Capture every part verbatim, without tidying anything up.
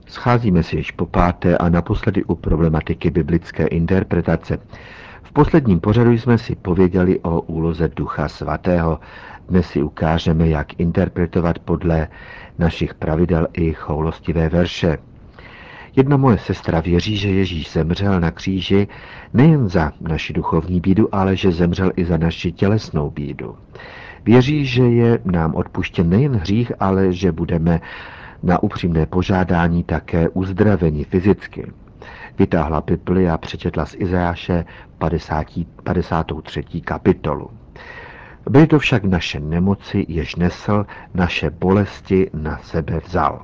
Scházíme se již po páté a naposledy u problematiky biblické interpretace. V posledním pořadu jsme si pověděli o úloze Ducha Svatého. Dnes si ukážeme, jak interpretovat podle našich pravidel i choulostivé verše. Jedna moje sestra věří, že Ježíš zemřel na kříži nejen za naši duchovní bídu, ale že zemřel i za naši tělesnou bídu. Věří, že je nám odpuštěn nejen hřích, ale že budeme na upřímné požádání také uzdraveni fyzicky. Vytáhla Bibli a přečetla z Izajáše padesátou třetí kapitolu. Byly to však naše nemoci, jež nesl, naše bolesti na sebe vzal.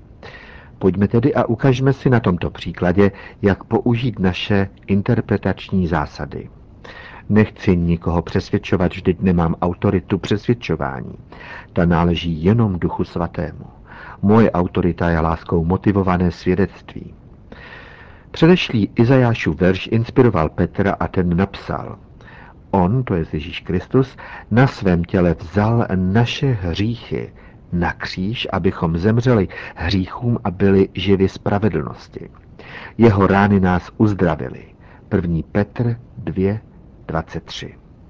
Pojďme tedy a ukažme si na tomto příkladě, jak použít naše interpretační zásady. Nechci nikoho přesvědčovat, vždyť nemám autoritu přesvědčování. Ta náleží jenom Duchu Svatému. Moje autorita je láskou motivované svědectví. Předešlý Izajášův verš inspiroval Petra a ten napsal: On, to je Ježíš Kristus, na svém těle vzal naše hříchy na kříž, abychom zemřeli hříchům a byli živi spravedlnosti. Jeho rány nás uzdravily. první Petr dva dvacet tři.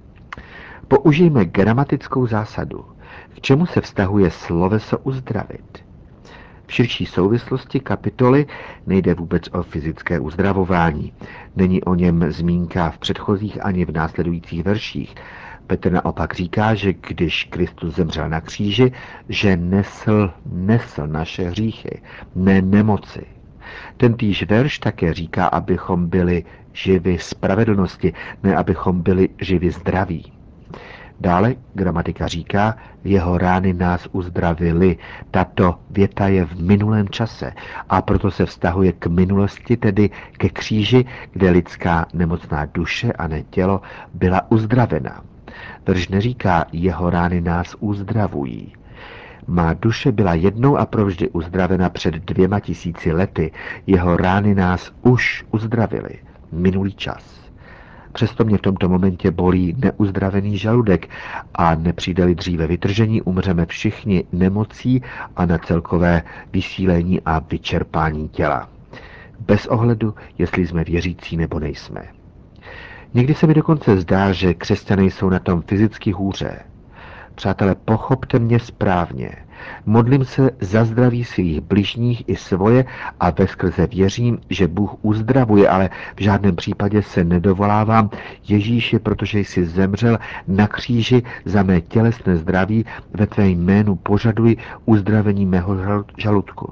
Použijme gramatickou zásadu. K čemu se vztahuje sloveso uzdravit? V širší souvislosti kapitoly nejde vůbec o fyzické uzdravování. Není o něm zmínka v předchozích ani v následujících verších. Petr naopak říká, že když Kristus zemřel na kříži, že nesl, nesl naše hříchy, ne nemoci. Tentýž verš také říká, abychom byli živi spravedlnosti, ne abychom byli živi zdraví. Dále gramatika říká, jeho rány nás uzdravily. Tato věta je v minulém čase a proto se vztahuje k minulosti, tedy ke kříži, kde lidská nemocná duše a ne tělo byla uzdravena. Verš neříká, jeho rány nás uzdravují. Má duše byla jednou a provždy uzdravena před dvěma tisíci lety. Jeho rány nás už uzdravily. Minulý čas. Přesto mě v tomto momentě bolí neuzdravený žaludek a nepřijde-li dříve vytržení, umřeme všichni nemocí a na celkové vysílení a vyčerpání těla. Bez ohledu, jestli jsme věřící nebo nejsme. Někdy se mi dokonce zdá, že křesťané jsou na tom fyzicky hůře. Přátelé, pochopte mě správně. Modlím se za zdraví svých bližních i svoje a veskrze věřím, že Bůh uzdravuje, ale v žádném případě se nedovolávám Ježíši, protože jsi zemřel na kříži za mé tělesné zdraví, ve tvé jménu požaduji uzdravení mého žaludku.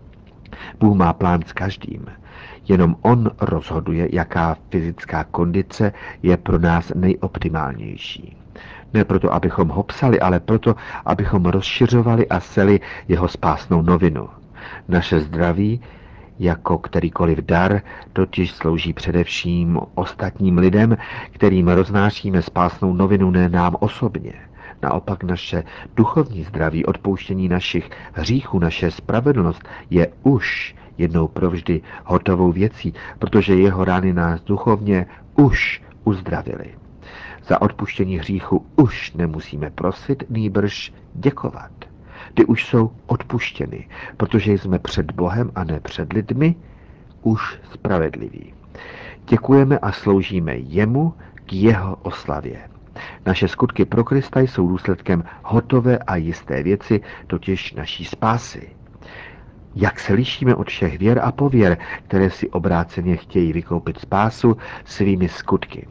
Bůh má plán s každým. Jenom on rozhoduje, jaká fyzická kondice je pro nás nejoptimálnější. Ne proto, abychom ho psali, ale proto, abychom rozšiřovali a seli jeho spásnou novinu. Naše zdraví, jako kterýkoliv dar, totiž slouží především ostatním lidem, kterým roznášíme spásnou novinu, ne nám osobně. Naopak naše duchovní zdraví, odpouštění našich hříchů, naše spravedlnost je už jednou provždy hotovou věcí, protože jeho rány nás duchovně už uzdravily. Za odpuštění hříchu už nemusíme prosit, nýbrž děkovat. Ty už jsou odpuštěny, protože jsme před Bohem a ne před lidmi už spravedliví. Děkujeme a sloužíme jemu k jeho oslavě. Naše skutky pro Krista jsou důsledkem hotové a jisté věci, totiž naší spásy. Jak se lišíme od všech věr a pověr, které si obráceně chtějí vykoupit spásu svými skutky.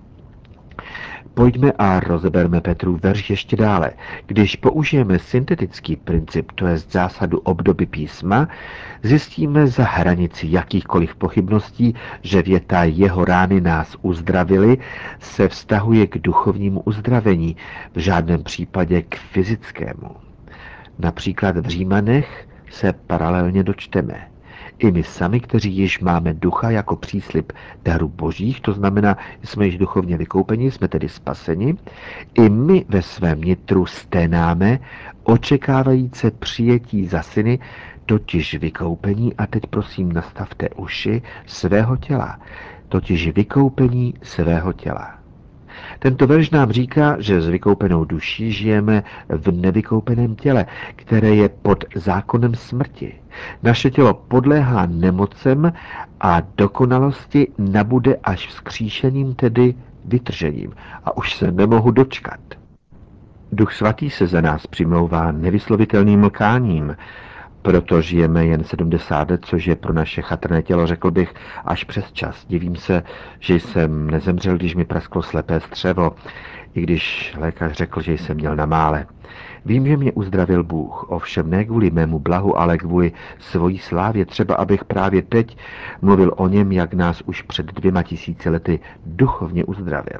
Pojďme a rozeberme Petrův verš ještě dále. Když použijeme syntetický princip, to je zásadu obdoby písma, zjistíme za hranici jakýchkoliv pochybností, že věta jeho rány nás uzdravily se vztahuje k duchovnímu uzdravení, v žádném případě k fyzickému. Například v Římanech se paralelně dočteme. I my sami, kteří již máme ducha jako příslib daru božích, to znamená, že jsme již duchovně vykoupeni, jsme tedy spaseni, i my ve svém nitru sténáme, očekávajíce přijetí za syny, totiž vykoupení, a teď prosím nastavte uši svého těla, totiž vykoupení svého těla. Tento verš nám říká, že s vykoupenou duší žijeme v nevykoupeném těle, které je pod zákonem smrti. Naše tělo podléhá nemocem a dokonalosti nabude až vzkříšením, tedy vytržením. A už se nemohu dočkat. Duch svatý se za nás přimlouvá nevyslovitelným mlkáním, proto žijeme jen sedmdesát let, což je pro naše chatrné tělo, řekl bych, až přes čas. Divím se, že jsem nezemřel, když mi prasklo slepé střevo, i když lékař řekl, že jsem měl na mále. Vím, že mě uzdravil Bůh, ovšem ne kvůli mému blahu, ale kvůli svojí slávě, třeba abych právě teď mluvil o něm, jak nás už před dvěma tisíci lety duchovně uzdravil.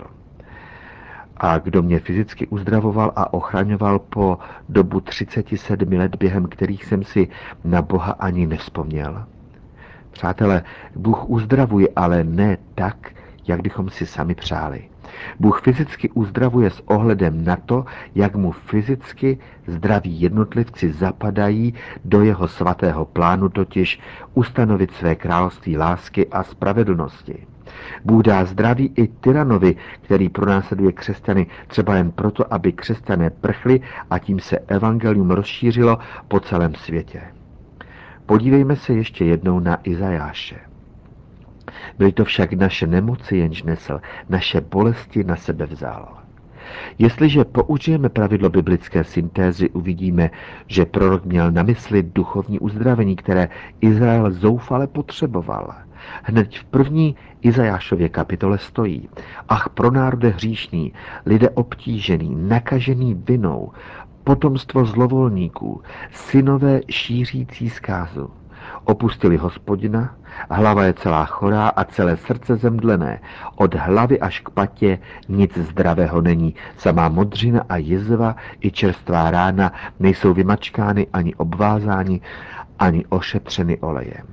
A kdo mě fyzicky uzdravoval a ochraňoval po dobu třicet sedm let, během kterých jsem si na Boha ani nevzpomněl? Přátelé, Bůh uzdravuje, ale ne tak, jak bychom si sami přáli. Bůh fyzicky uzdravuje s ohledem na to, jak mu fyzicky zdraví jednotlivci zapadají do jeho svatého plánu, totiž ustanovit své království lásky a spravedlnosti. Bůh dá zdraví i tyranovi, který pronásleduje křesťany, třeba jen proto, aby křesťané prchli a tím se evangelium rozšířilo po celém světě. Podívejme se ještě jednou na Izajáše. Byly to však naše nemoci, jenž nesl, naše bolesti na sebe vzal. Jestliže použijeme pravidlo biblické syntézy, uvidíme, že prorok měl na mysli duchovní uzdravení, které Izrael zoufale potřeboval. Hned v první Izajášově kapitole stojí: Ach, pro národe hříšný, lidé obtížený, nakažený vinou, potomstvo zlovolníků, synové šířící zkázu. Opustili Hospodina, hlava je celá chorá a celé srdce zemdlené. Od hlavy až k patě nic zdravého není. Samá modřina a jizva i čerstvá rána nejsou vymačkány ani obvázáni, ani ošetřeny olejem.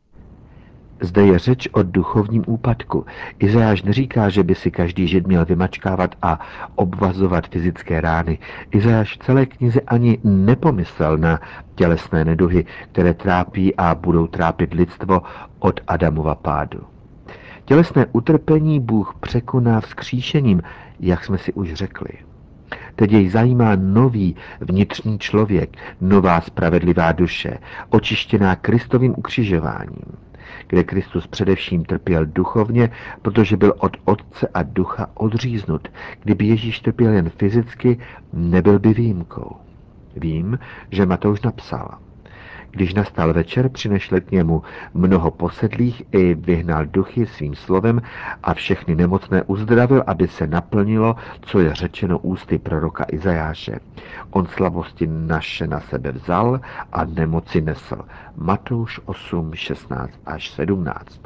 Zde je řeč o duchovním úpadku. Izajáš neříká, že by si každý žid měl vymačkávat a obvazovat fyzické rány. Izajáš v celé knize ani nepomyslel na tělesné neduhy, které trápí a budou trápit lidstvo od Adamova pádu. Tělesné utrpení Bůh překoná vzkříšením, jak jsme si už řekli. Teď jej zajímá nový vnitřní člověk, nová spravedlivá duše, očištěná Kristovým ukřižováním, kde Kristus především trpěl duchovně, protože byl od Otce a Ducha odříznut. Kdyby Ježíš trpěl jen fyzicky, nebyl by výjimkou. Vím, že Matouš napsal: Když nastal večer, přinešli k němu mnoho posedlých i vyhnal duchy svým slovem a všechny nemocné uzdravil, aby se naplnilo, co je řečeno ústy proroka Izajáše. On slabosti naše na sebe vzal a nemoci nesl. Matouš osm, šestnáct až sedmnáct.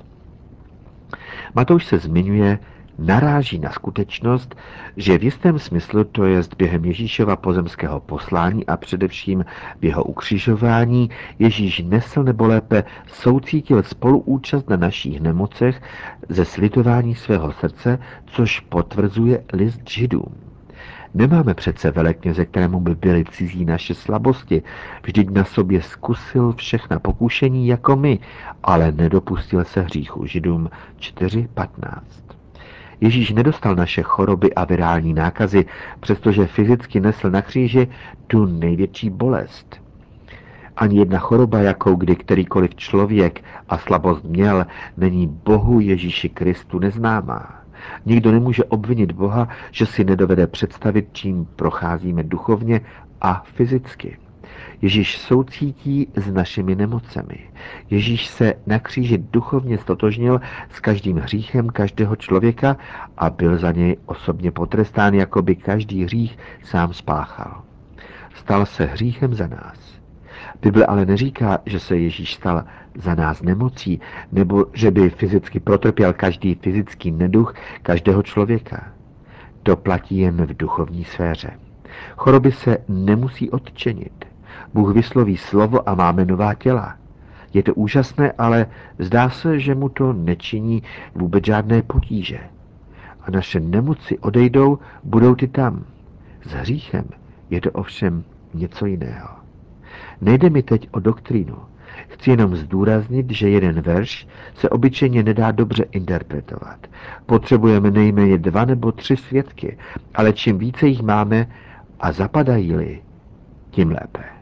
Matouš se zmiňuje, naráží na skutečnost, že v jistém smyslu, to jest během Ježíšova pozemského poslání a především v jeho ukřižování, Ježíš nesl nebo lépe soucítil spoluúčast na našich nemocech ze slitování svého srdce, což potvrzuje list Židům. Nemáme přece velekněze, kterému by byly cizí naše slabosti. Vždyť na sobě zkusil všechna pokušení jako my, ale nedopustil se hříchu. Židům čtyři patnáct. Ježíš nedostal naše choroby a virální nákazy, přestože fyzicky nesl na kříži tu největší bolest. Ani jedna choroba, jakou kdy kterýkoliv člověk a slabost měl, není Bohu Ježíši Kristu neznámá. Nikdo nemůže obvinit Boha, že si nedovede představit, čím procházíme duchovně a fyzicky. Ježíš soucítí s našimi nemocemi. Ježíš se na kříži duchovně stotožnil s každým hříchem každého člověka a byl za něj osobně potrestán, jako by každý hřích sám spáchal. Stal se hříchem za nás. Bible ale neříká, že se Ježíš stal za nás nemocí, nebo že by fyzicky protrpěl každý fyzický neduch každého člověka. To platí jen v duchovní sféře. Choroby se nemusí odčenit. Bůh vysloví slovo a máme nová těla. Je to úžasné, ale zdá se, že mu to nečiní vůbec žádné potíže. A naše nemoci odejdou, budou ty tam. S hříchem je to ovšem něco jiného. Nejde mi teď o doktrínu. Chci jenom zdůraznit, že jeden verš se obyčejně nedá dobře interpretovat. Potřebujeme nejméně dva nebo tři svědky, ale čím více jich máme a zapadají-li, tím lépe.